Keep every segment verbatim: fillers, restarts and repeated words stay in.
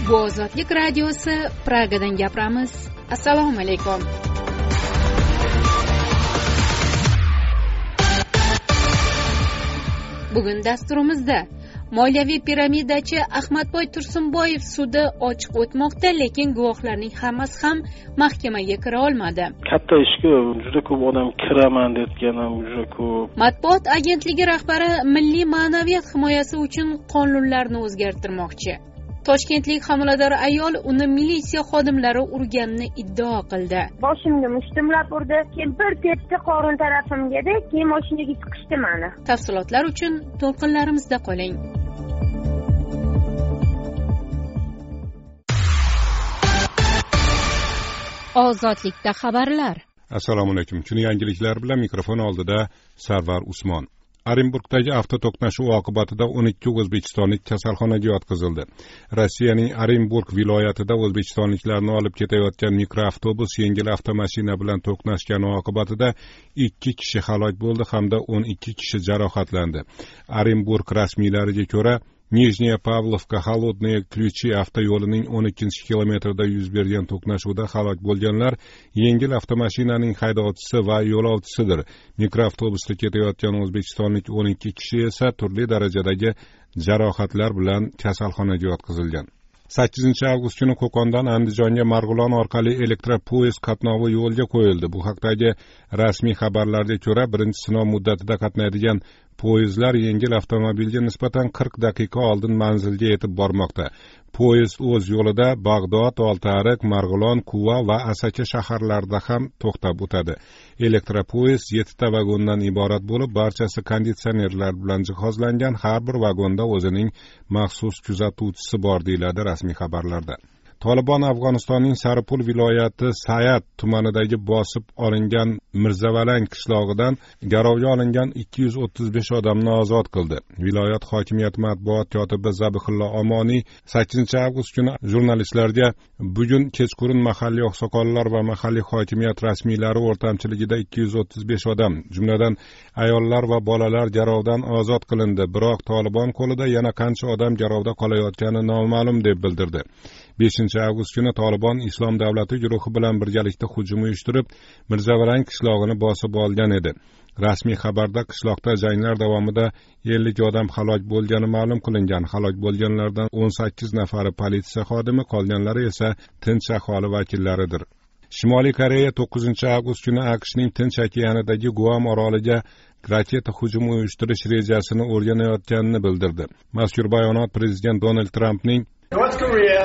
Bu Ozodlik radiosi, Pragadan gapiramiz. Assalomu alaykum. Bugun dasturimizda moliyaviy piramidachi Ahmadboy Tursunboyev sudi ochiq o'tmoqda, lekin guvohlarning hammasi ham mahkamaga kira olmadi. Katta ishga juda ko'p odam kiraman deyotgan ham juda ko'p. Matbuot agentligi rahbari milliy ma'naviyat himoyasi uchun qonunlarni o'zgartirmoqchi. Toshkentlik homilador ayol uni militsiya xodimlari urganini iddao qildi. Boshimga mushtumlab urdi, keyin bir tepdi qorin tarafimga-da, keyin mashinaga chiqishdi meni. Tafsilotlar uchun to'lqinlarimizda qoling. Ozodlikda xabarlar. Assalomu alaykum. Kuni yangiliklar bilan mikrofon oldida Sarvar Usmon. Orenburgdagi avtoto'qnashuv oqibatida o'n ikki o'zbekistonlik kasalxonaga yotqizildi. Rossiyaning Orenburg viloyatida o'zbekistonliklarni olib ketayotgan mikroavtobus yengil avtomashina bilan to'qnashgani oqibatida ikki kishi halok bo'ldi hamda o'n ikki kishi jarohatlandi. Orenburg rasmiylariga ko'ra, Nijniya Pavlovka Холодные Ключи avtoyo'lining o'n ikkinchi kilometrida yuz bergan to'qnashuvda halok bo'lganlar yengil avtomashinaning haydovchisi va yo'lovchisidir. Mikroavtobusda ketayotgan o'zbekistonlik o'n ikki kishi esa turli darajadagi jarohatlar bilan kasalxonaga yotqizilgan. sakkizinchi avgust kuni Qo'qondan Andijonga Marg'ilon orqali elektropoyezd qatnovi yo'lga qo'yildi. Bu haqdagi rasmiy xabarlarga ko'ra, birinchi sinov muddatida qatnaydigan poyezdlar yengil avtomobilga nisbatan qirq daqiqa oldin manzilga yetib bormoqda. Poyezd o'z yo'lida Bag'dod, Oltiariq, Marg'ilon, Quva va Asaka shaharlarida ham to'xtab o'tadi. Elektropoyezd yettita vagondan iborat bo'lib, barchasi konditsionerlar bilan jihozlangan. Har bir vagonda o'zining maxsus kuzatuvchisi bor, deyiladi rasmiy xabarlarda. Tolibon Afg'onistonning Saripul viloyati Sayat tumanidagi bosib olingan Mirzavalang qishlog'idan garovga olingan ikki yuz o'ttiz besh odamni ozod qildi. Viloyat hokimiyati matbuot kotibi Zabihullo Omoniy sakkizinchi avgust kuni jurnalistlarga bugun kechqurun mahalliy oqsoqollar va mahalliy hokimiyat rasmiylari o'rtamchiligida ikki yuz o'ttiz besh odam, jumladan ayollar va bolalar garovdan ozod qilindi. Biroq Tolibon qo'lida yana qancha odam garovda qolayotgani noma'lum deb bildirdi. beshinchi avgust kuni Tolibon Islom davlati guruhi bilan birgalikda hujum uyushtirib, Mirzavalang qishlog'ini bosib olgan edi. Rasmiy xabarda qishloqda janglar davomida ellik odam halok bo'lgani ma'lum qilingan. Halok bo'lganlardan o'n sakkiz nafari politsiya xodimi, qolganlari esa tinch aholi vakillaridir. Shimoliy Koreya to'qqizinchi avgust kuni AQShning Tinch okeanidagi Guam oroliga raketa hujumi uyushtirish rejasini o'rganayotganini bildirdi. Mazkur bayonot prezident Donald Trampning North Korea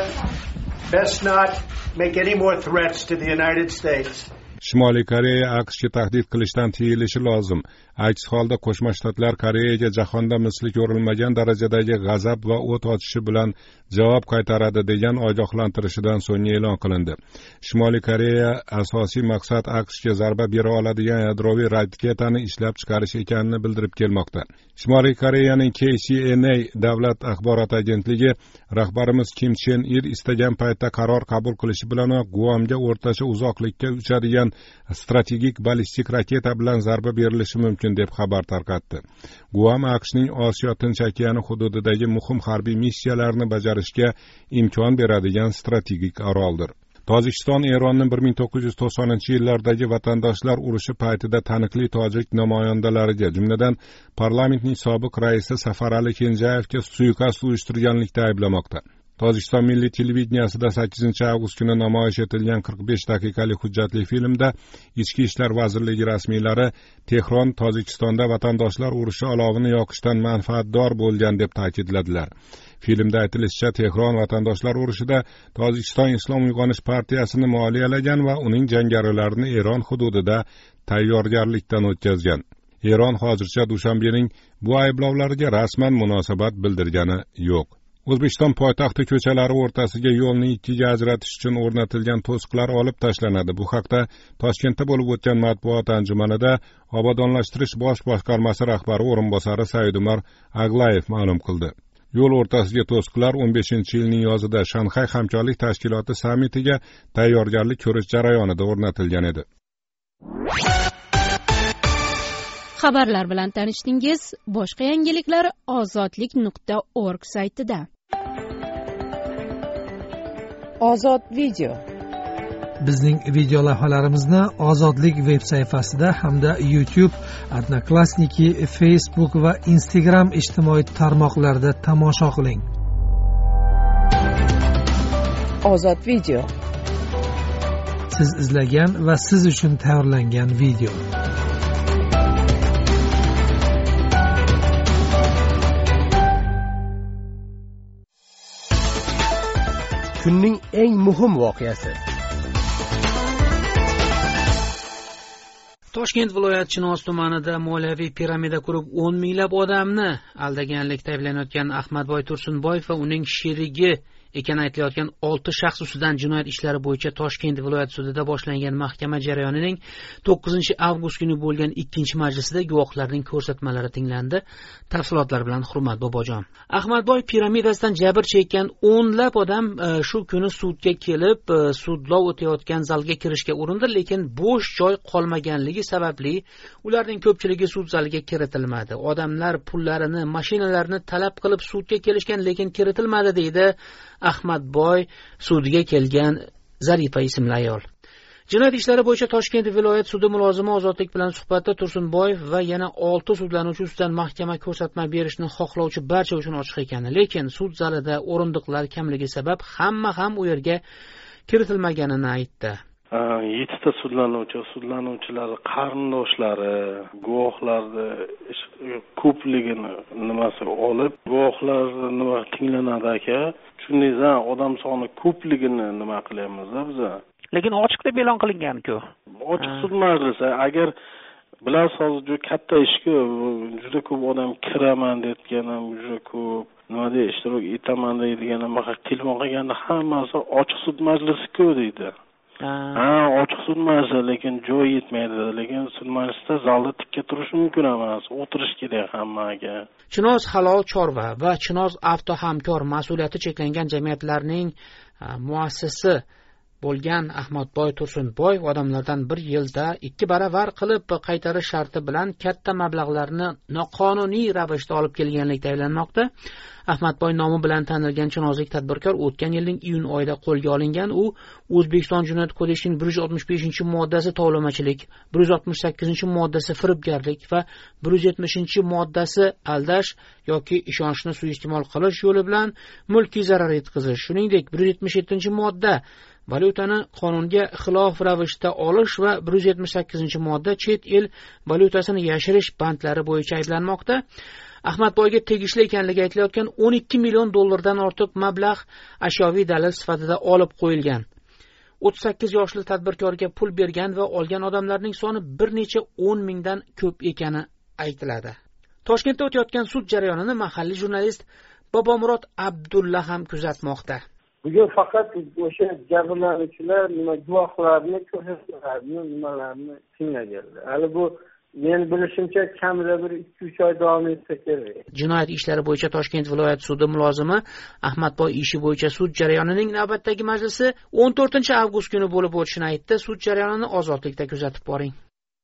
best not make any more threats to the United States. Shimoliy Koreya AQShga tahdid qilishdan tiyilishi lozim. Aks holda Qo'shma Shtatlar Koreyaga jahonda misli ko'rilmagan darajadagi g'azab va o't ochishi bilan javob qaytaradi degan ogohlantirishidan so'ng e'lon qilindi. Shimoliy Koreya asosiy maqsad AQShga zarba bera oladigan yadroviy raketani ishlab chiqarish ekanini bildirib kelmoqda. Shimoliy Koreyaning K C N A davlat axborot agentligi rahbarimiz Kim Chen Ir istagan paytda qaror qabul qilishi bilanoq Guamga o'rtacha uzoqlikka uchadigan strategik ballistik raketa bilan zarba berilishi mumkin deb xabar tarqatdi. Guam AQShning Osiyo Tinch okeani hududidagi muhim harbiy missiyalarni bajarishga imkon beradigan strategik oroldir. Tojikiston Eronning bir ming to'qqiz yuz to'qsoninchi yillardagi vatandoshlar urushi paytida taniqli tojik namoyandalariga, jumladan parlamentning sobiq raisi Safarali Kenjayevga suiqasd uyushtirganlikda ayblamoqda. Tojikiston milliy televideniyasida sakkizinchi avgust kuni namoyish etilgan qirq besh daqiqalik hujjatli filmda Ichki ishlar vazirligi rasmiylari Tehron Tojikistonda vatandoshlar urushi olovini yoqishdan manfaatdor bo'lgan deb ta'kidladilar. Filmda aytilishicha, Tehron vatandoshlar urushida Tojikiston Islom uyg'onish partiyasini moliyalagan va uning jangarilarini Eron hududida tayyorgarlikdan o'tkazgan. Eron hozircha Dushanbening bu ayblovlarga rasman munosabat bildirgani yo'q. O'zbekiston poytaxti ko'chalari o'rtasiga yo'lni ikkiga ajratish uchun o'rnatilgan to'siqlar olib tashlanadi. Bu haqda Toshkentda bo'lib o'tgan matbuot anjumanida Obodonlashtirish bosh boshqarmasi rahbari o'rinbosari Saidumar Aglayev ma'lum qildi. Yo'l o'rtasiga to'siqlar o'n beshinchi yilning yozida Shanxay hamkorlik tashkiloti sammitiga tayyorgarlik ko'rish jarayonida o'rnatilgan edi. Xabarlar bilan tanishdingiz. Boshqa yangiliklar ozodlik nuqta org saytida. Ozod video. Bizning video lavhalarimizni Ozodlik veb sayfasida hamda YouTube, Odnoklassniki, Facebook va Instagram ijtimoiy tarmoqlarida tomosha qiling. Ozod video. Siz izlagan va siz uchun tayyorlangan video. Kunning eng muhim voqeasi. Toshkent viloyati Chinoz tumanida moliyaviy piramida qurib o'n minglab odamni aldaganlikda ayblanayotgan Ahmadboy Tursunboyev va uning sherigi ekani aytilayotgan olti shaxs ustidan jinoyat ishlari bo'yicha Toshkent viloyat sudida boshlangan mahkama jarayonining to'qqizinchi avgust kuni bo'lgan ikkinchi majlisida guvohlarning ko'rsatmalari tinglandi. Tafsilotlar bilan Hurmat Bobojon. Ahmadboy piramidasidan jabr chekkan o'nlab odam shu kuni sudga kelib, sudlov o'tayotgan zalga kirishga urindi, lekin bo'sh joy qolmaganligi sababli ularning ko'pchiligi sud zaliga kiritilmadi. Odamlar pullarini, mashinalarini talab qilib sudga kelishgan, lekin kiritilmadi deydi Ahmadboy sudga kelgan Zarifa ismli ayol. Jinoyat ishlari bo'yicha Toshkent viloyat sudi mulozimi Ozodlik bilan suhbatda Tursunboyev va yana olti sudlanuvchi ustidan mahkama ko'rsatma berishni xohlovchi barcha uchun ochiq ekani, lekin sud zalida o'rindiqlar kamligi sabab hamma ham u yerga kiritilmaganini aytdi. yettita sudlanuvchi, sudlanuvchilar qarindoshlari guvohlarni ko'pligini nimasi olib, guvohlar nima tinglanadi aka. Shuningdek, odam soni ko'pligini nima qilyapmiz-da biz. Lekin ochiq deb e'lon qilingan-ku. Ochiq sud majlisi agar bilasiz, hozir juda katta ish-ku, juda ko'p odam kiraman deyotgan ham juda ko'p, nima deydi, ishtirok etaman deydigan ham telefon qilganda hammasi ochiq sud majlisi-ku deydi. Ha, ochiq sud majlisi, lekin joy yetmaydi, lekin sud majlisida zalda tikka turish mumkin emas, o'tirish kerak hammaga. Chinoz halol chorva va Chinoz avto hamkor mas'uliyati cheklangan jamiyatlarning muassisi bo'lgan Ahmadboy Tursunboyev odamlardan bir yilda ikki baravar qilib qaytarish sharti bilan katta mablag'larni noqonuniy ravishda olib kelganlikda ayblanmoqda. Ahmadboy nomi bilan tanilgan chinozlik tadbirkor o'tgan yilning iyun oyida qo'lga olingan. U O'zbekiston Jinoyat kodeksining bir yuz oltmish beshinchi moddasi tovlamachilik, bir yuz oltmish sakkizinchi moddasi firibgarlik va bir yuz yetmishinchi moddasi aldash yoki ishonchni suiiste'mol qilish yo'li bilan mulkiy zarar yetkazish, shuningdek bir yuz yetmish yettinchi modda valyutani qonunga xilof ravishda olish va bir yuz yetmish sakkizinchi modda chet el valyutasini yashirish bandlari bo'yicha ayblanmoqda. Ahmadboyga tegishli ekanligi aytilayotgan o'n ikki million dollardan ortiq mablag' ashyoviy dalil sifatida olib qo'yilgan. o'ttiz sakkiz yoshli tadbirkorga pul bergan va olgan odamlarning soni bir necha o'n mingdan ko'p ekani aytiladi. Toshkentda o'tayotgan sud jarayonini mahalliy jurnalist Bobomurod Abdulla ham kuzatmoqda. Bugun faqat o'sha jabrlanuvchilar nima guvohlarni ko'rsatmalarni nimalarni tinglaganlar. Hali bu men bilishimcha kamida bir ikki uch oy davom etsa kerak. Jinoyat ishlari bo'yicha Toshkent viloyat sudi mulozimi Ahmadboy ishi bo'yicha sud jarayonining navbatdagi majlisi o'n to'rtinchi avgust kuni bo'lib o'tishini aytdi. Sud jarayonini Ozodlikda kuzatib boring.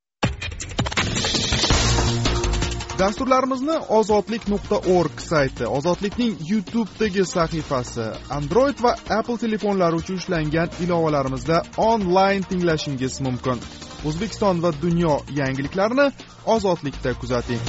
Dasturlarimizni ozodlik nuqta org sayti, Ozodlikning YouTube'dagi sahifasi, Android va Apple telefonlari uchun ishlangan ilovalarimizda onlayn tinglashingiz mumkin. O'zbekiston va dunyo yangiliklarini Ozodlikda kuzating.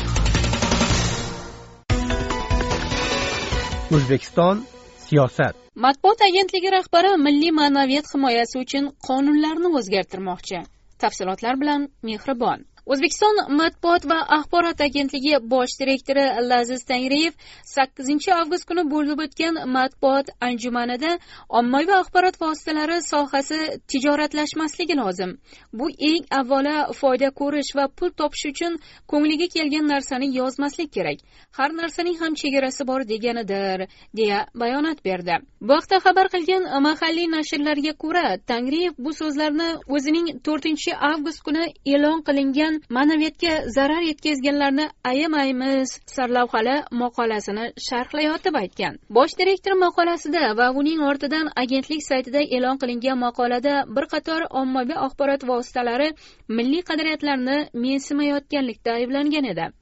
O'zbekiston siyosat. Matbuot agentligi rahbari milliy ma'naviyat himoyasi uchun qonunlarni o'zgartirmoqchi. Tafsilotlar bilan Mehribon. O'zbekiston matbuot va axborot agentligi bosh direktori Laziz Tangriyev sakkizinchi avgust kuni bo'lib o'tgan matbuot anjumanida ommaviy axborot vositalari sohasi tijoratlashmasligi lozim. Bu eng avvalo foyda ko'rish va pul topish uchun ko'ngliga kelgan narsani yozmaslik kerak. Har narsaning ham chegarasi bor deganidir, deya bayonot berdi. Bu haqda xabar qilgan mahalliy nashrlarga ko'ra, Tangriyev bu so'zlarni o'zining to'rtinchi avgust kuni e'lon qilingan ma'naviyatga zarar yetkazganlarni ayamaymiz sarlavhali maqolasini sharhlayotib aytgan. Bosh direktor maqolasida va uning ortidan agentlik saytida e'lon qilingan maqolada bir qator ommaviy axborot vositalari milliy qadriyatlarni mensimayotganlikda ayblangan edi.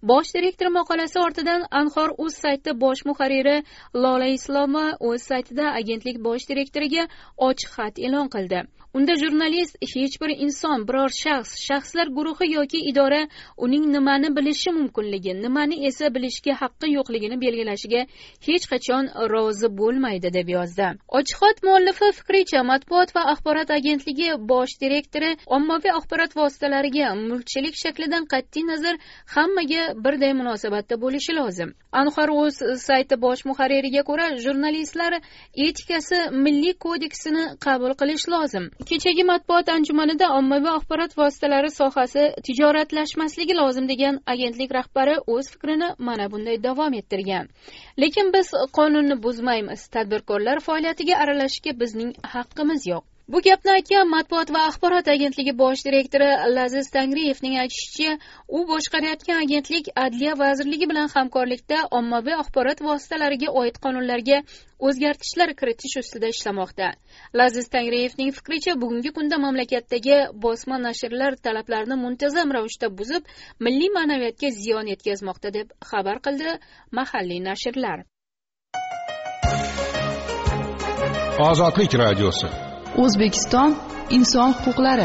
Bosh direktor maqolasi ortidan Anhor.uz sayti bosh muharriri Lola Islomova o'z saytida agentlik bosh direktoriga ochiq xat e'lon qildi. Unda jurnalist hech bir inson, biror shaxs, shaxslar guruhi yoki idora uning nimani bilishi mumkinligi, nimani esa bilishga haqqi yo'qligini belgilashiga hech qachon rozi bo'lmaydi deb yozdi. Ochiq xat muallifi fikricha, Matbuot va axborot agentligi bosh direktori ommaviy axborot vositalariga mulkchilik shaklidan qat'iy nazar hammaga birday munosabatda bo'lishi lozim. Anhor.uz sayti bosh muharririga ko'ra, jurnalistlar etikasi milliy kodeksini qabul qilish lozim. Kechagi matbuot anjumanida ommaviy axborot vositalari sohasi tijoratlashmasligi lozim degan agentlik rahbari o'z fikrini mana bunday davom ettirgan. Lekin biz qonunni buzmaymiz, tadbirkorlar faoliyatiga aralashishga bizning haqqimiz yo'q. Bu gapni aytgan Matbuot va axborot agentligi bosh direktori Laziz Tangriyevning aytishicha, u boshqarayotgan agentlik Adliya vazirligi bilan hamkorlikda ommaviy axborot vositalariga oid qonunlarga o'zgartishlar kiritish ustida ishlamoqda. Laziz Tangriyevning fikricha, bugungi kunda mamlakatdagi bosma nashrlar talablarini muntazam ravishda buzib, milliy ma'naviyatga ziyon yetkazmoqda deb xabar qildi mahalliy nashrlar. Ozodlik radiosi. O'zbekiston inson huquqlari.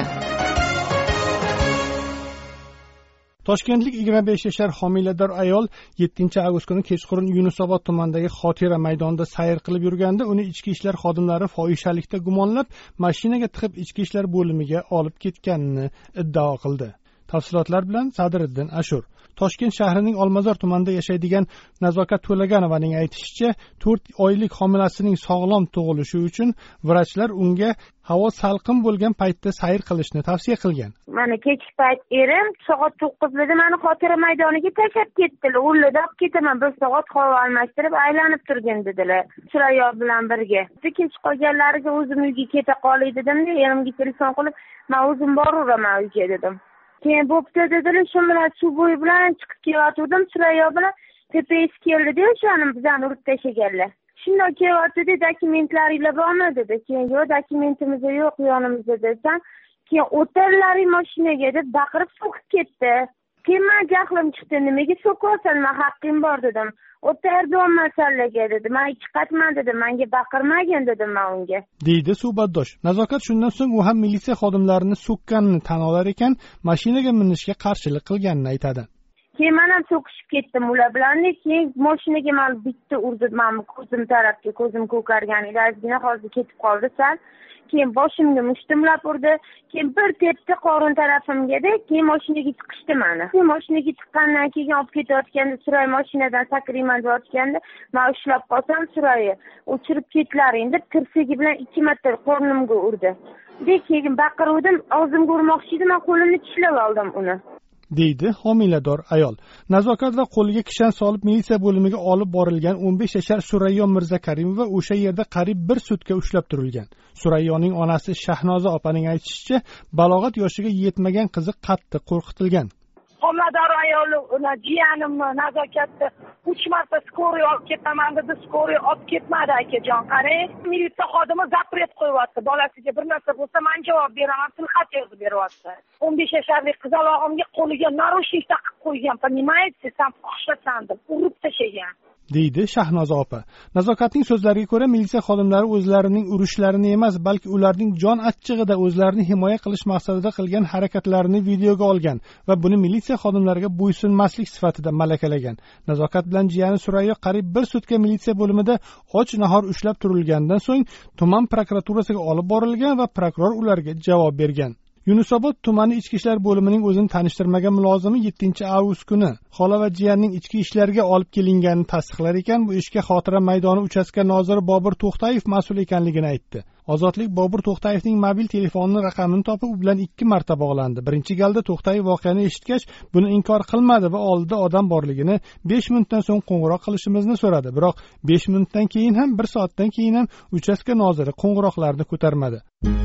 Toshkentlik yigirma besh yashar homilador ayol yettinchi avgust kuni kechqurun Yunusobod tumanidagi Xotira maydonida sayr qilib yurganda uni ichki ishlar xodimlari fohishalikda gumonlab mashinaga tiqib ichki ishlar bo'limiga olib ketganini iddao qildi. Tafsilotlar bilan Sadriddin Ashur. Toshkent shahrining Olmazor tumanida yashaydigan Nazokat To'laganovaning aytishicha, to'rt oylik homilasining sog'lom tug'ilishi uchun vrachlar unga havo salqin bo'lgan paytda sayr qilishni tavsiya qilgan. Mana kechki payt erim soat to'qqizda meni Xotira maydoniga tashlab ketdilar. Ularda olib ketaman, bir soat havo almashtirib aylanib turgin dedilar. Surayyo bilan birga. Kech qolganlariga o'zim uyga keta qolay dedim-da, erimga telefon qilib, "Men o'zim boraveraman uyga" dedim. Keyin bo'pti dedilar, shu bilan suv bo'yi bilan chiqib kelayotgandim, Surayyo bilan tepasi keldi-da, o'shani bizani urib tashlaganlar. Shunday kelayotdi, dokumentlaringlar bormi dedi. Keyin yo'q, dokumentimiz yo'q yonimizda desam, keyin o'tirlaring mashinaga deb baqirib so'kib ketdi. Keyin men jahlim chiqdi, nimaga so'kyorsan, men haqqim bor dedim. O'tirdim masalaga dedi. Men ikki qatman dedim, menga baqirmagin dedim men unga. Deydi suhbatdosh. Nazokat shundan so'ng u ham militsiya xodimlarini so'kkanini tan olar ekan, mashinaga minishga qarshilik qilganini aytadi. Keyin men ham so'kishib ketdim ular bilan, keyin mashinaga men bitta urdi, men ko'zim tarafga, ko'zim ko'karganida ozgina hozir ketib qoldi sal. Keyin boshimga mushtumlab urdi, keyin bir tepdi qorin tarafimga-da, keyin mashinaga chiqishdi meni. Keyin mashinaga chiqqandan keyin olib ketayotganda Suray mashinadan sakrayman deyotganda, men ushlab qolsam Surayni o'chirib ketlaring deb tirsagi bilan ikki marta qornimga urdi. Keyin baqirdim, og'zimga urmoqchi edi, men qo'limni tishlab oldim uni. Deydi homilador ayol. Nazokat va qo'liga kishan solib militsiya bo'limiga olib borilgan o'n besh yashar Surayyo Mirzakarimova o'sha yerda qariyb bir sutka ushlab turilgan. Surayyoning onasi Shahnoza opaning aytishicha, balog'at yoshiga yetmagan qizi qattiq qo'rqitilgan. Homilador ayol uni jiyanimni nazokatda uch marta skoriy olib ketaman dedi, skoriy olib ketmadi akajon. Qarang, militsiya xodimi zapret qo'yyapti. Bolasiga bir narsa bo'lsa, men javob beraman, tilxat yozib beryapti. o'n besh yasharlik qizalog'imga qo'liga narushnik taqib qo'ygan, понимаете, sen fohishlasan deb urib tashlagan. Deydi Shahnoza opa. Nazokatning so'zlariga ko'ra, militsiya xodimlari o'zlarining urishlarini emas, balki ularning jon achchig'ida o'zlarini himoya qilish maqsadida qilgan harakatlarini videoga olgan va buni militsiya xodimlariga bo'ysunmaslik sifatida malakalagan. Nazokat bilan jiyani Surayyo qariyb bir sutka militsiya bo'limida och nahor ushlab turilgandan so'ng tuman prokuraturasiga olib borilgan va prokuror ularga javob bergan. Yunusobod tumani ichki ishlar bo'limining o'zini tanishtirmagan mulozimi yettinchi avgust kuni xola va jiyanning ichki ishlarga olib kelinganini tasdiqlar ekan, bu ishga Xotira maydoni uchastka noziri Bobur To'xtayev mas'ul ekanligini aytdi. Ozodlik Bobur To'xtayevning mobil telefonining raqamini topib, u bilan ikki marta bog'landi. Birinchi galda To'xtayev voqeani eshitgach, buni inkor qilmadi va oldida odam borligini, besh minutdan so'ng qo'ng'iroq qilishimizni so'radi. Biroq besh minutdan keyin ham, bir soatdan keyin ham uchastka noziri qo'ng'iroqlarni ko'tarmadi.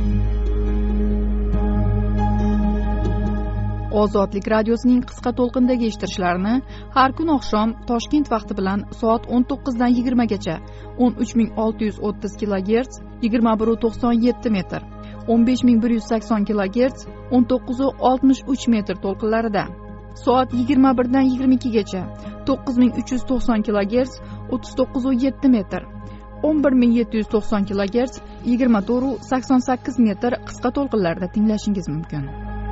Ozodlik radiosining qisqa to'lqindagi eshittirishlarini har kun oqshom Toshkent vaqti bilan soat o'n to'qqizdan yigirmagacha o'n uch ming olti yuz o'ttiz kilogerts, yigirma bir nuqta to'qson yetti metr, o'n besh ming bir yuz sakson kilogerts, o'n to'qqiz nuqta oltmish uch metr to'lqinlarida, soat yigirma birdan yigirma ikkigacha to'qqiz ming uch yuz to'qson kilogerts o'ttiz to'qqiz nuqta yetti metr, o'n bir ming yetti yuz to'qson kilogerts yigirma to'rt nuqta sakson sakkiz metr qisqa to'lqinlarda tinglashingiz mumkin.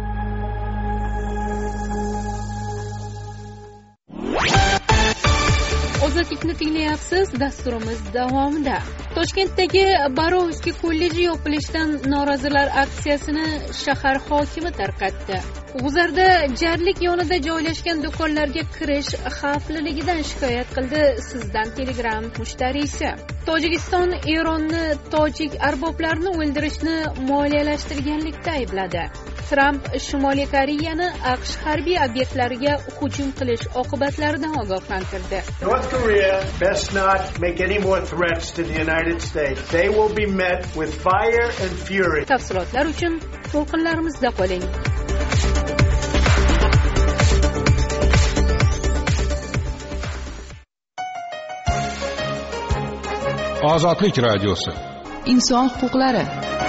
Ozodlikni tinglayapsiz. Dasturimiz davomida Toshkentdagi Borovskiy kolleji yopilishidan norozilar aksiyasini shahar hokimi tarqatdi. G'uzarda jarlik yonida joylashgan do'konlarga kirish xavfliligidan shikoyat qildi Sizdan Telegram mushtariysi. Tojikiston Eronni tojik arboblarini o'ldirishni moliyalashtirganlikda aybladi. Tramp Shimoliy Koreyani AQSh harbiy obyektlariga hujum qilish oqibatlaridan ogohlantirdi. North Korea best not make any more threats to the United States. They will be met with fire and fury. Tafsilotlar uchun to'lqinlarimizda qoling. Ozodlik radiosi. Inson huquqlari.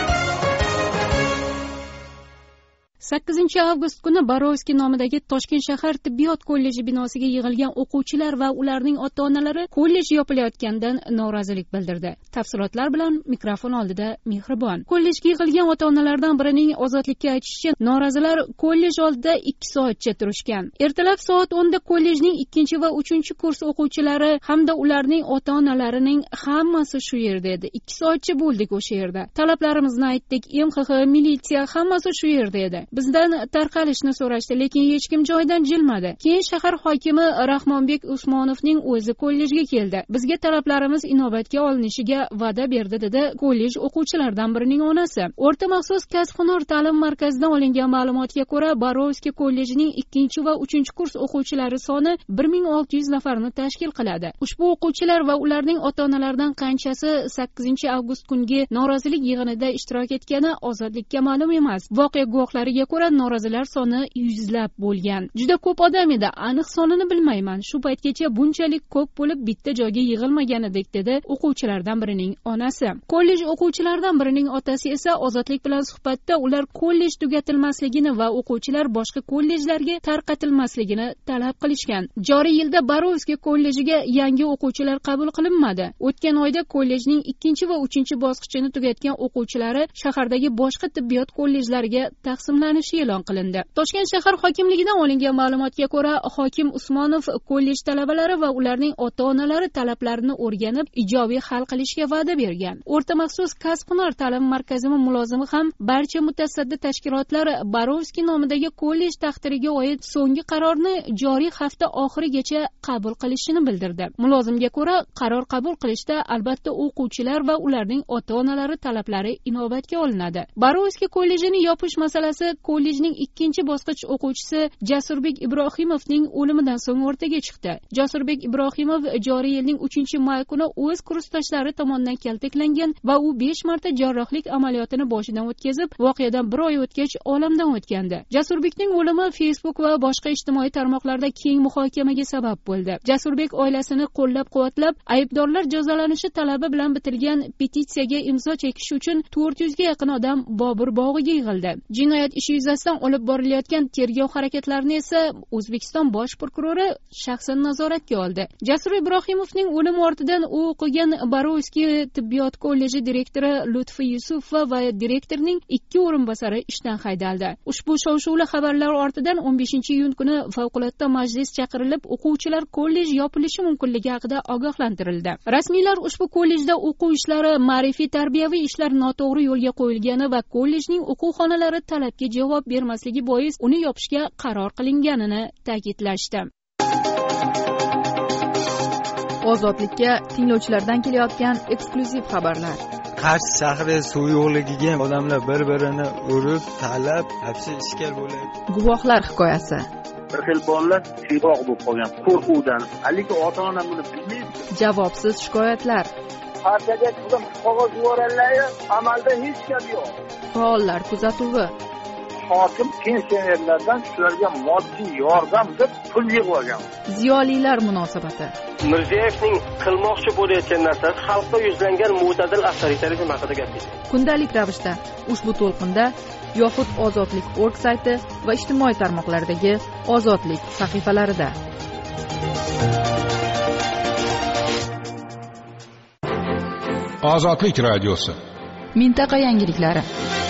sakkizinchi avgust kuni Borovskiy nomidagi Toshkent shahar tibbiyot kolleji binosiga yig'ilgan o'quvchilar va ularning ota-onalari kollej yopilayotganidan norozilik bildirdi. Tafsilotlar bilan mikrofon oldida Mehribon. Kollejga yig'ilgan ota-onalardan birining ozodlikka aytishicha, norozilar kollej oldida ikki soatcha turishgan. Ertalab soat o'nda kollejning ikkinchi va uchinchi kurs o'quvchilari hamda ularning ota-onalarining hammasi shu yerda edi. ikki soatcha bo'ldik o'sha yerda. Talablarimizni aytdik, M X X, militsiya hammasi shu yerda edi. Bizdan tarqalishni so'rashdi, lekin hech kim joydan jilmadi. Keyin shahar hokimi Rahmonbek Usmonovning o'zi kollejga keldi. Bizga talablarimiz inobatga olinishiga va'da berdi, dedi kollej o'quvchilaridan birining onasi. O'rta maxsus kasb-hunar ta'lim markazidan olingan ma'lumotga ko'ra, Borovskiy kollejining ikkinchi va uchinchi kurs o'quvchilari soni bir ming olti yuz nafarni tashkil qiladi. Ushbu o'quvchilar va ularning ota-onalaridan qanchasi sakkizinchi avgust kungi norozilik yig'inida ishtirok etgani ozodlikka ma'lum emas. Voqea guvohlariga ko'ra norozilar soni yuzlab bo'lgan. Juda ko'p odam edi, aniq sonini bilmayman. Shu paytgacha bunchalik ko'p bo'lib bitta joyga yig'ilmagan edik, dedi o'quvchilardan birining onasi. Kollej o'quvchilaridan birining otasi esa ozodlik bilan suhbatda ular kollej tugatilmasligini va o'quvchilar boshqa kollejlarga tarqatilmasligini talab qilishgan. Joriy yilda Borovskiy kollejiga yangi o'quvchilar qabul qilinmadi. O'tgan oyda kollejning ikkinchi va uchinchi bosqichini tugatgan o'quvchilari shahardagi boshqa tibbiyot kollejlariga taqsimlanishi e'lon qilindi. Toshkent shahar hokimligidan olingan ma'lumotga ko'ra, hokim Usmonov kollej talabalari va ularning ota-onalari talablarini o'rganib, ijobiy hal qilishga va'da bergan. O'rta maxsus kasb-hunar ta'lim markazi mulozimi ham barcha mutasaddi tashkilotlar Borovskiy nomidagi kollej taqdiriga oid so'nggi qarorni joriy hafta oxirigacha qabul qilishini bildirdi. Mulozimga ko'ra, qaror qabul qilishda albatta o'quvchilar va ularning ota-onalari talablari inobatga olinadi. Borovskiy kollejini yopish masalasi kollejning ikkinchi bosqich o'quvchisi Jasurbek Ibrohimovning o'limidan so'ng o'rtaga chiqdi. Jasurbek Ibrohimov joriy yilning uchinchi may kuni o'z kursdoshlari tomonidan kaltaklangan va u besh marta jarrohlik amaliyotini boshidan o'tkazib, voqeadan bir oy o'tgach olamdan o'tgandi. Jasurbekning o'limi Facebook va boshqa ijtimoiy tarmoqlarda keng muhokamaga sabab bo'ldi. Jasurbek oilasini qo'llab-quvvatlab, aybdorlar jazolanishi talabi bilan bitilgan petitsiyaga imzo chekish uchun to'rt yuzga yaqin odam Bobur bog'iga yig'ildi. Jinoyat ishi yuzasidan olib borilayotgan tergov harakatlarini esa O'zbekiston bosh prokurori shaxsan nazoratga oldi. Jasur Ibrohimovning o'limi ortidan u o'qigan Borovskiy tibbiyot kolleji direktori Lutfi Yusufova va direktorning ikki o'rinbosari ishdan haydaldi. Ushbu shov-shuvli xabarlar ortidan o'n beshinchi iyun kuni favqulodda majlis chaqirilib, o'quvchilar kollej yopilishi mumkinligi haqida ogohlantirildi. Rasmiylar ushbu kollejda o'quv ishlari, ma'rifiy tarbiyaviy ishlar noto'g'ri yo'lga qo'yilgani va kollejning o'quv xonalari talabga javob bermasligi bois uni yopishga qaror qilinganini ta'kidlashdi. Ozodlikka tinglovchilardan kelayotgan eksklyuziv xabarlar. Qarshi shahri suv yo'qligiga odamlar bir-birini urib, talab, hapsi ishkal bo'ladi. Guvohlar hikoyasi. Bir xil bolalar siyg'oq bo'lib qolgan qo'rquvdan. Haligi ota-ona buni bilmaydi. Javobsiz shikoyatlar. Partiyaga qilib qog'oz yuborganlar, amalda hech gap yo'q. Faollar kuzatuvi. Hokim pensionerlardan shularga moddiy yordam deb pul yig'ib olgan. Ziyolilar munosabati. Mirziyevning qilmoqchi bo'layotgan narsasi xalqqa yuzlangan mo'tadil avtoritarizm haqida gapirdi. Kundalik ravishda ushbu to'lqinda yoxud ozodlik точка org sayti va ijtimoiy tarmoqlardagi ozodlik sahifalarida. Ozodlik radiosi. Mintaqa yangiliklari.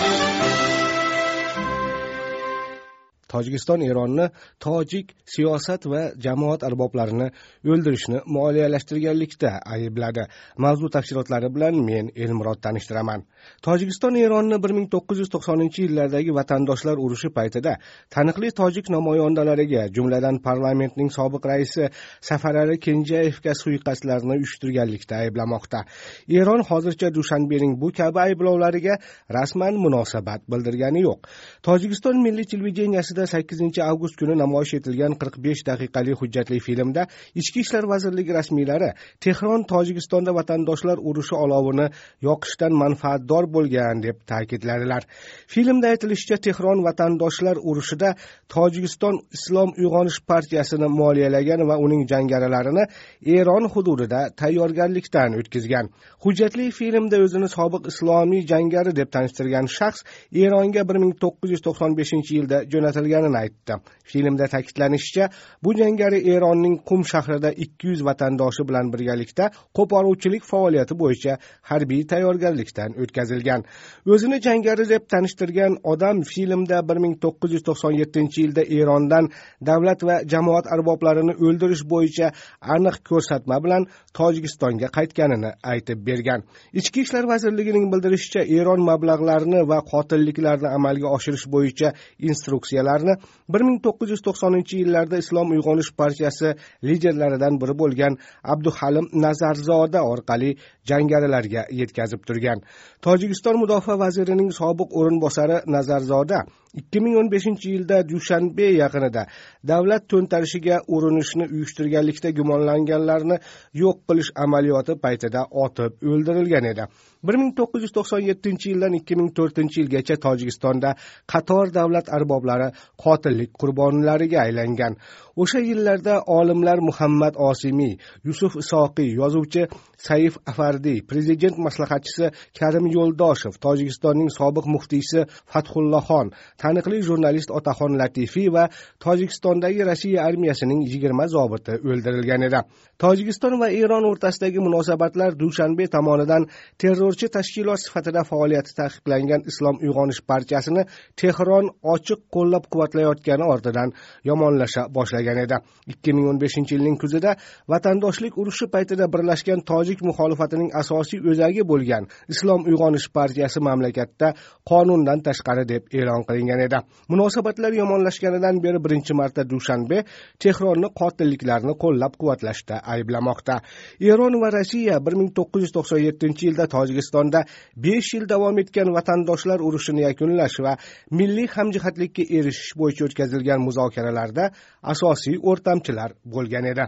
Tojikiston Eronni tojik siyosat va jamoat arboblarini o'ldirishni moliyalashtirganlikda aybladi. Mavzu tafsilotlari bilan men Elmurod tanishtiraman. Tojikiston Eronni bir ming to'qqiz yuz to'qsoninchi yillardagi vatandoshlar urushi paytida taniqli tojik namoyandalariga, jumladan parlamentning sobiq raisi Safarali Kenjayevga suiqasdlarni uyushtirganlikda ayblamoqda. Eron hozircha Dushanbening bu kabi ayblovlariga rasman munosabat bildirgani yo'q. Tojikiston milliy televideniyasida sakkizinchi avgust kuni namoyish etilgan qirq besh daqiqalik hujjatli filmda Ichki ishlar vazirligi rasmiylari Tehron Tojikistonda vatandoshlar urushi olovini yoqishdan manfaatdor bo'lgan deb ta'kidladilar. Filmda aytilishicha, Tehron vatandoshlar urushida Tojikiston Islom uyg'onish partiyasini moliyalagan va uning jangarilalarini Eron hududida tayyorgarlikdan o'tkazgan. Hujjatli filmda o'zini sobiq islomiy jangari deb tanishtirgan shaxs Eronga bir ming to'qqiz yuz to'qson beshinchi yilda jo'natilganini aytdi. Filmda ta'kidlanishicha, bu jangari Eronning Qum shahrida ikki yuz vatandoshi bilan birgalikda qo'poruvchilik faoliyati bo'yicha harbiy tayyorgarlikdan o'tkazilgan. O'zini jangari deb tanishtirgan odam filmda bir ming to'qqiz yuz to'qson yettinchi yilda Erondan davlat va jamoat arboblarini o'ldirish bo'yicha aniq ko'rsatma bilan Tojikistonga qaytganini aytib bergan. Ichki ishlar vazirligining bildirishicha, Eron mablag'larni va qotilliklarni amalga oshirish bo'yicha instruksiyalarni bir ming to'qqiz yuz to'qsoninchi yillarda Islom uyg'onish partiyasi liderlaridan biri bo'lgan Abduhalim Nazarzoda orqali jangarilarga yetkazib turgan. Tojikiston mudofaa vazirining sobiq o'rinbosari Nazarzoda ikki ming o'n beshinchi yilda Dushanbe yaqinida davlat to'ntarishiga urinishni uyushtirganlikda gumonlanganlarni yo'q qilish amaliyoti paytida otib o'ldirilgan edi. bir ming to'qqiz yuz to'qson yettinchi yildan ikki ming to'rtinchi yilgacha Tojikistonda qator davlat arboblari qotillik qurbonlariga aylangan. O'sha yillarda olimlar Muhammad Osimiy, Yusuf Isoqiy, yozuvchi Saif Afardiy, prezident maslahatchisi Karim Yo'ldoshev, Tojikistonning sobiq muftiysi Fathullaxon, taniqli jurnalist Otaxon Latifiy va Tojikistondagi Rossiya armiyasining yigirma zobiti o'ldirilgan edi. Tojikiston va Eron o'rtasidagi munosabatlar Dushanbe tomonidan terrorchi tashkilot sifatida faoliyati taqiqlangan Islom uyg'onish partiyasini Tehron ochiq qo'llab-quvvatlayotgani ortidan yomonlasha boshlagan edi. ikki ming o'n beshinchi yilning kuzida vatandoshlik urushi paytida birlashgan tojik muxolifatining asosiy o'zagi bo'lgan Islom uyg'onish partiyasi mamlakatda qonundan tashqari deb e'lon qilingan edi. Munosabatlar yomonlashganidan beri birinchi marta Dushanbe Tehronni qotilliklarni qo'llab-quvvatlashda ayblamoqda. Eron va Rossiya bir ming to'qqiz yuz to'qson yettinchi yilda Tojikistonda besh yil davom etgan vatandoshlar urushini yakunlash va milliy hamjihatlikka erishish bo'yicha o'tkazilgan muzokaralarda asosiy o'rtamchilar bo'lgan edi.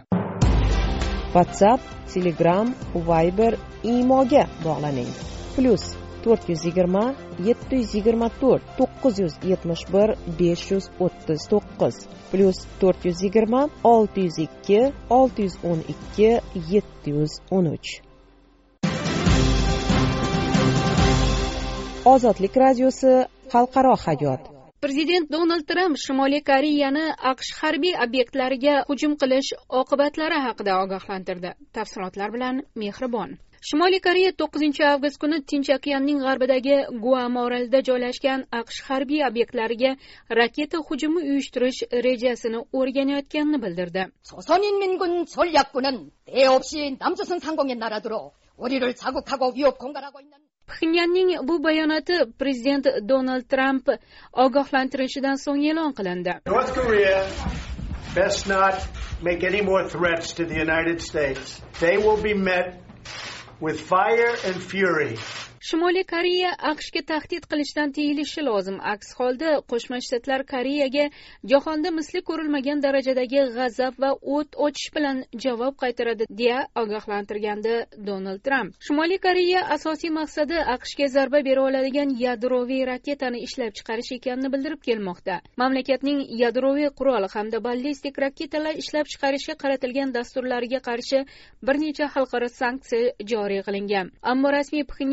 WhatsApp, Telegram, Viber, Imoga bog'laning. Plus to'rt yuz yigirma yetti yuz yigirma to'rt to'qqiz yuz yetmish bir besh yuz o'ttiz to'qqiz plus to'rt yuz yigirma olti yuz ikki olti yuz o'n ikki yetti yuz o'n uch. Ozodlik radiosi xalqaro hayot. Prezident Donald Tramp Shimoliy Koreyani AQSh harbiy obyektlariga hujum qilish oqibatlari haqida ogohlantirdi. Tafsilotlar bilan Mehribon. Shimoliy Koreya to'qqizinchi avgust kuni Tinch okeanining g'arbidagi Guam orolida joylashgan AQSh harbiy obyektlariga raketa hujumi uyushtirish rejasini o'rganayotganini bildirdi. 조선인민군 전략군은 대없이 남조선 상공의 나라들로 우리를 자국하고 위협 공갈하고 있는 Pxenyanning bu bayonoti prezident Donald Tramp ogohlantirishidan so'ng e'lon qilindi. North Korea best not make any more threats to the United States. They will be met with fire and fury. Shimoliy Koreya AQShga tahdid qilishdan tiyilishi lozim. Aks holda Qo'shma Shtatlar Koreyaga jahonda misli ko'rilmagan darajadagi g'azab va o't ochish bilan javob qaytaradi deya ogohlantirgandi Donald Tramp. Shimoliy Koreya asosiy maqsadi AQShga zarba bera oladigan yadroviy raketani ishlab chiqarish ekanini bildirib kelmoqda. Mamlakatning yadroviy qurol hamda ballistik raketalar ishlab chiqarishga qaratilgan dasturlariga qarshi bir necha xalqaro sanksiya joriy qilingan. Ammo rasmiy Pxenyan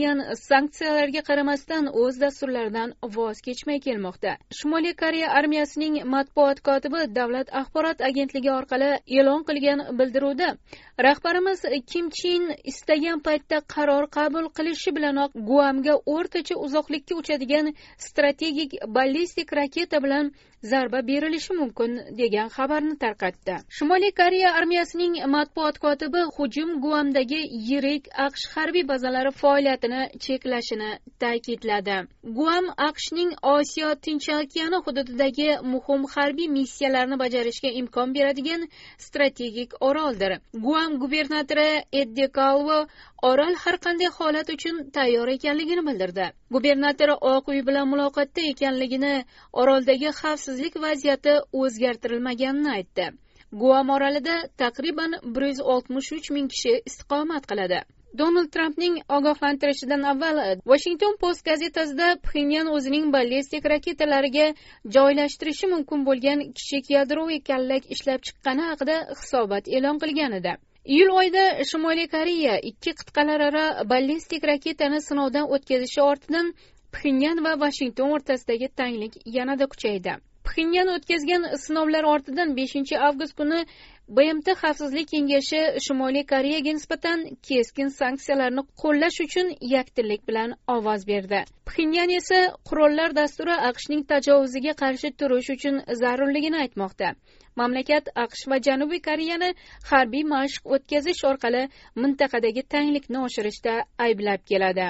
sanksiyalarga qaramasdan o'z dasturlaridan voz kechmay kelmoqda. Shimoliy Koreya armiyasining matbuot kotibi davlat axborot agentligi orqali e'lon qilgan bildiruvda rahbarimiz Kim Chen istagan paytda qaror qabul qilishi bilanoq Guamga o'rtacha uzoqlikka uchadigan strategik ballistik raketa bilan zarba berilishi mumkin degan xabarni tarqatdi. Shimoliy Koreya armiyasining matbuot kotibi hujum Guamdagi yirik AQSh harbiy bazalari faoliyatini cheklashini ta'kidladi. Guam AQShning Osiyo Tinch okeani hududidagi muhim harbiy missiyalarni bajarishga imkon beradigan strategik oroldir. Guam gubernatori Eddie Calvo orol har qanday holat uchun tayyor ekanligini bildirdi. Gubernator Oq uy bilan muloqotda ekanligini, oroldagi xavfsizlik vaziyati o'zgartirilmaganini aytdi. Guam orolida taqriban bir yuz oltmish uch ming kishi istiqomat qiladi. Donald Trampning ogohlantirishidan avval Washington Post gazetasida Pxenyan o'zining ballistik raketalariga joylashtirishi mumkin bo'lgan kichik yadroviy kallak ishlab chiqqani haqida hisobot e'lon qilgan edi. Iyul oyida Shimoliy Koreya ikki qit'alararo ballistik raketani sinovdan o'tkazishi ortidan Pxenyan va Washington o'rtasidagi tanglik yanada kuchaydi. Pxenyan o'tkazgan sinovlar ortidan beshinchi avgust kuni B M T Xavfsizlik kengashi Shimoliy Koreyaga nisbatan keskin sanksiyalarni qo'llash uchun yakdillik bilan ovoz berdi. Pxenyan esa qurollar dasturi AQShning tajovuziga qarshi turish uchun zarurligini aytmoqda. Mamlakat AQSh va Janubiy Koreyani harbiy mashq o'tkazish orqali mintaqadagi tanglikni oshirishda ayblab keladi.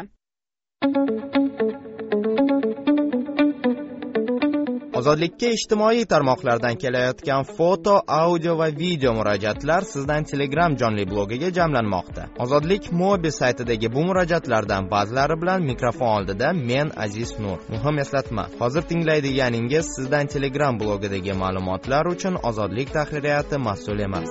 Ozodlikka ijtimoiy tarmoqlardan kelayotgan foto, audio va video murojaatlar sizdan Telegram jonli blogiga jamlanmoqda. Ozodlik Mobi saytidagi bu murojaatlardan ba'zilari bilan mikrofon oldida men Aziz Nur. Muhim eslatma: hozir tinglaydiganingiz sizdan Telegram blogidagi ma'lumotlar uchun Ozodlik tahririyati mas'ul emas.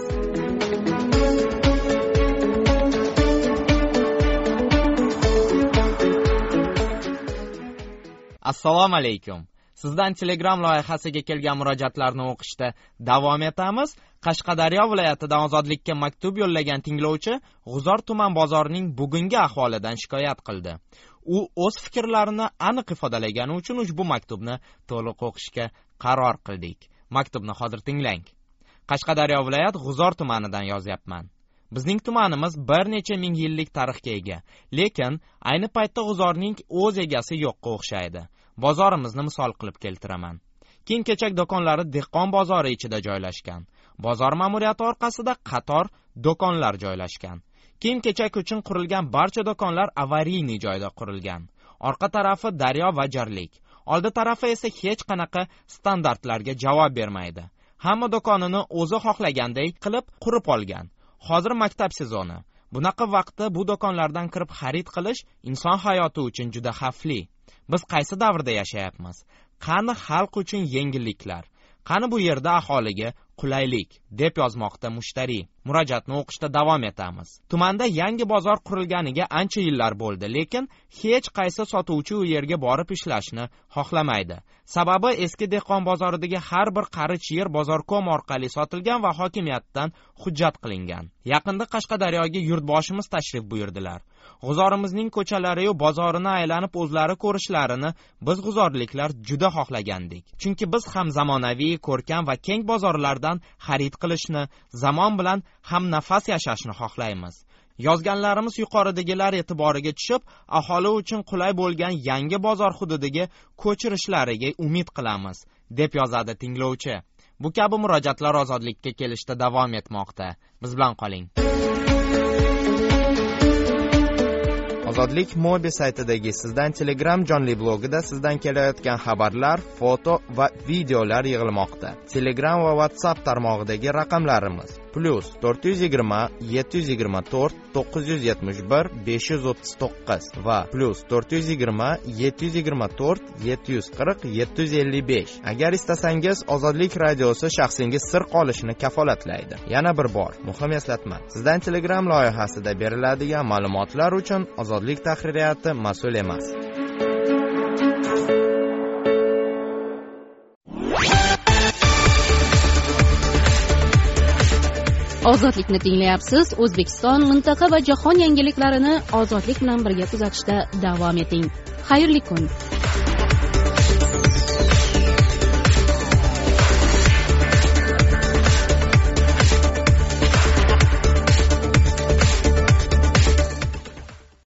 Assalomu alaykum. Sizdan Telegram loyihasiga kelgan murojaatlarni o'qishda davom etamiz. Qashqadaryo viloyatidan Ozodlikka maktub yo'llagan tinglovchi G'uzor tuman bozorining bugungi ahvolidan shikoyat qildi. U o'z fikrlarini aniq ifodalagani uchun ushbu maktubni to'liq o'qishga qaror qildik. Maktubni hozir tinglang. Qashqadaryo viloyat G'uzor tumanidan yozyapman. Bizning tumanimiz bir necha ming yillik tarixga ega, lekin ayni paytda G'uzorning o'z egasi yo'qqa o'xshaydi. Bozorimizni misol qilib keltiraman. Kiyim-kechak do'konlari dehqon bozori ichida joylashgan. Bozor ma'muriyati orqasida qator do'konlar joylashgan. Kiyim-kechak uchun qurilgan barcha do'konlar avariyniy joyda qurilgan. Orqa tarafi daryo va jarlik. Oldi tarafi esa hech qanaqa standartlarga javob bermaydi. Hamma do'konini o'zi xohlaganday qilib qurib olgan. Hozir maktab sezoni. Bunaqa vaqtda bu do'konlardan kirib xarid qilish inson hayoti uchun juda xavfli. Biz qaysi davrda yashayapmiz? Qani xalq uchun yengilliklar? Qani bu yerda aholiga qulaylik, deb yozmoqda mushtari. Murojaatni o'qishda davom etamiz. Tumanda yangi bozor qurilganiga ancha yillar bo'ldi, lekin hech qaysi sotuvchi u yerga borib ishlashni xohlamaydi. Sababi eski dehqon bozoridagi har bir qarich yer Bozorkom orqali sotilgan va hokimiyatdan hujjat qilingan. Yaqinda Qashqadaryoga yurtboshimiz tashrif buyurdilar. G'uzorimizning ko'chalari va bozorini aylanib o'zlari ko'rishlarini biz g'uzorliklar juda xohlagandik. Chunki biz ham zamonaviy, ko'rkam va keng bozorlardan xarid qilishni, zamon bilan ham nafas yashashni xohlaymiz. Yozganlarimiz yuqoridagilar e'tiboriga tushib, aholi uchun qulay bo'lgan yangi bozor hududiga ko'chirishlariga umid qilamiz, deb yozadi tinglovchi. Bu kabi murojaatlar ozodlikka kelishda davom etmoqda. Biz bilan qoling. Ozodlik Mobi saytidagi sizdan Telegram jonli blogida sizdan kelayotgan xabarlar, foto va videolar yig'ilmoqda. Telegram va WhatsApp tarmog'idagi raqamlarimiz plus to'rt yuz yigirma yetti yuz yigirma to'rt to'qqiz yuz yetmish bir besh yuz o'ttiz to'qqiz va plus to'rt yuz yigirma yetti yuz yigirma to'rt yetti yuz qirq yetti yuz ellik besh. Agar istasangiz Ozodlik radiosi shaxsingiz sir qolishini kafolatlaydi. Yana bir bor muhim eslatma: sizdan Telegram loyihasida beriladigan ma'lumotlar uchun Ozodlik tahririyati mas'ul emas. ozodlikni tinglayapsiz. O'zbekiston, mintaqa va jahon yangiliklarini ozodlik bilan birga kuzatishda davom eting. Xayrli kun.